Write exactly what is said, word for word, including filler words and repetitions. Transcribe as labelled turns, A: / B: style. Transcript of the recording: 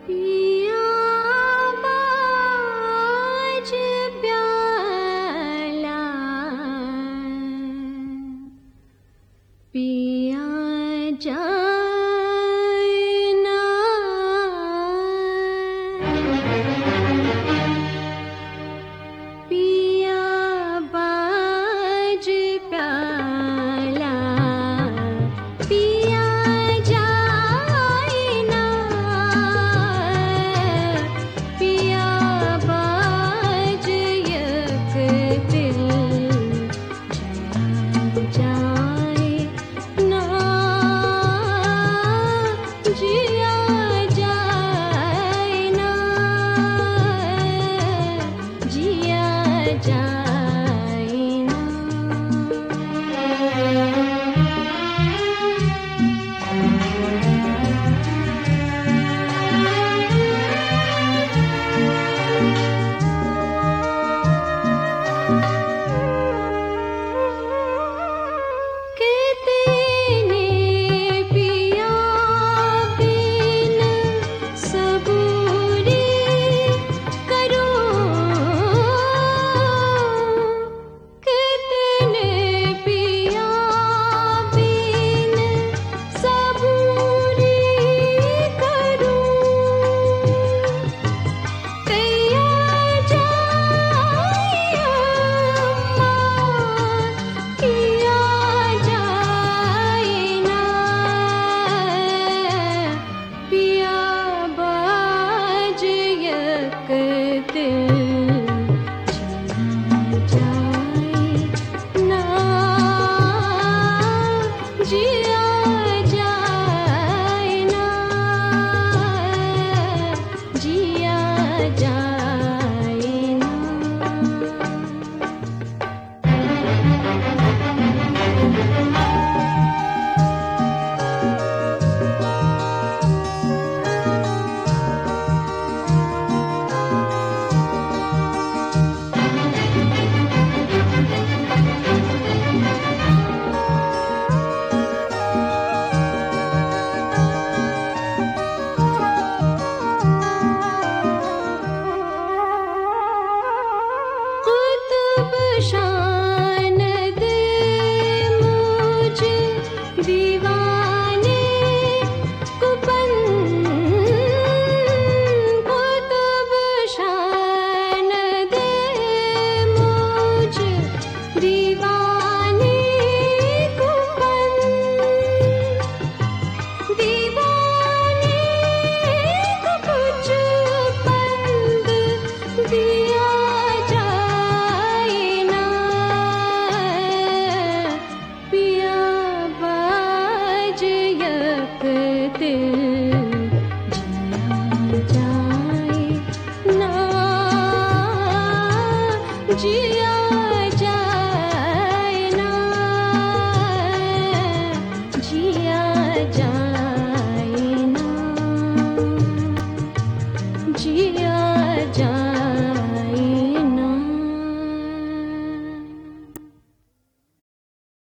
A: पिया बाज प्याला पिया जाए ना पिया बाज प्याला पिया जाए ना पिया बाज यक दिल जाए ना जिया जाए ना जिया जाए ना कितने पिया बिन सबूरी करूं कितने पिया बिन सबूरी करूं कैया जाए अम्मा किया जाए ना पिया बाज यक दिल जाए ना जिया जाए ना जिया जाए ना कुतुब शान दे मुझे दीवाने कुपन कुतुब शान दे मुझे दीवाने कुपन दीवाने को कुछ पंद दिया जाए ना पिया बाज यक दिल जिया जाए ना जिया